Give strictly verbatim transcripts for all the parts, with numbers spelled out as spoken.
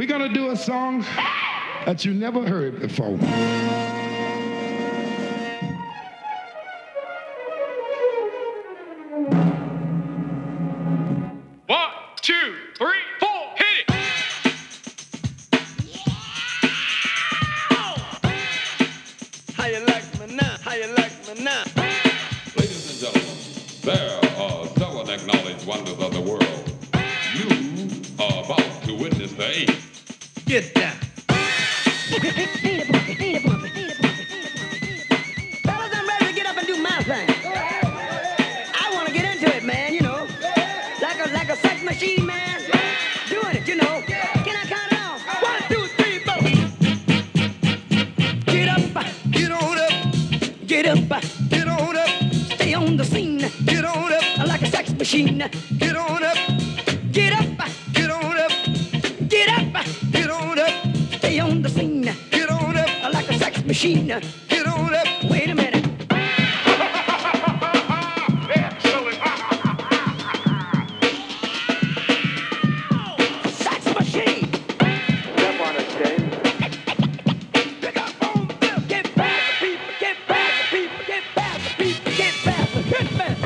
We're gonna do a song that you never heard before. One, two, three, four, hit it! How you like me now? How you like me now? Ladies and gentlemen, there are seven acknowledged wonders of the world. You are about to witness the eighth. Get down. Fellas, I'm ready to get up and do my thing. I want to get into it, man, you know. Like a like a sex machine, man. Doing it, you know. Can I count it off? One, two, three, four. Get up, get on up. Get up, get on up. Stay on the scene. Get on up. Like a sex machine. Get on up. Get up, get on up. Get up, get on up. Stay on the scene. Get on up. Like a sex machine. Get on up. Wait a minute. Sex machine. Step on it, James. Pick up on this. Get past the people. Get past the people. Get past the people. Get past the good man.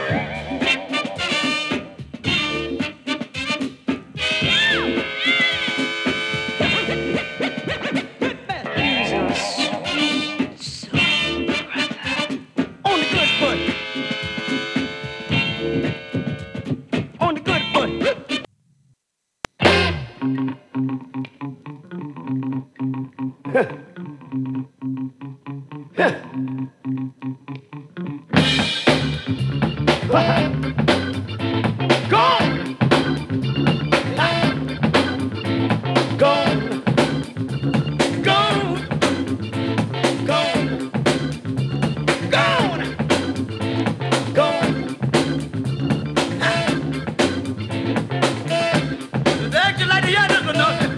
On the good foot. On the good foot. Gone. Gone. Gone. Gone. Gone. Gone. It's acting like the others or nothing.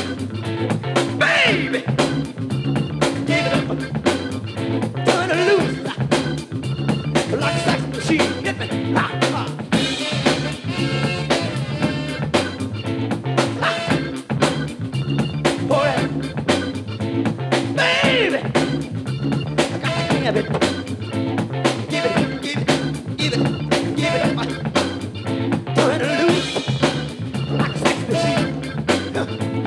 Baby. Give it up. Turn it loose. Like a sex machine. Hit me. Ha, ha. Boy, baby, I got to have it. Give it, give it, give it, give it up. Turn it loose like a sex machine.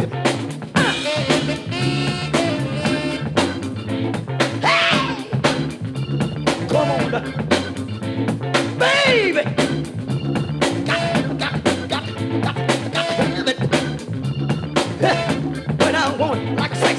Hey, come on, baby. Got, got, got, got, got to have it. When I want, like a sex